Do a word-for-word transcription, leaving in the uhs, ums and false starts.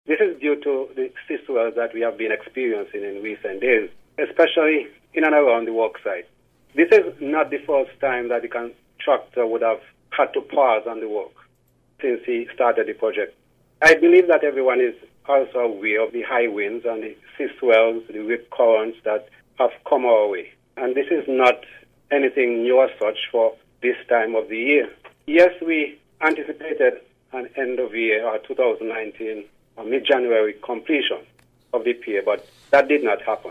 This is due to the sea swells that we have been experiencing in recent days, especially in and around the work site. This is not the first time that the contractor would have had to pause on the work since he started the project. I believe that everyone is also aware of the high winds and the sea swells, the rip currents that have come our way. And this is not anything new as such for this time of the year. Yes, we anticipated an end of year or two thousand nineteen or mid-January completion of the pier, but that did not happen.